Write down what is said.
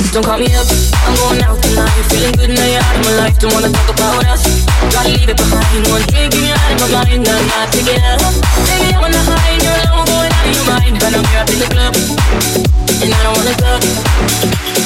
Don't call me up, I'm going out tonight. Feeling good now you're out of my life. Don't wanna talk about us, gotta leave it behind. One drink and you're out of my mind. Now I'm not taking it up. Baby, I'm on the high and you're alone, going out of your mind. But I'm here up in the club, and I don't wanna talk.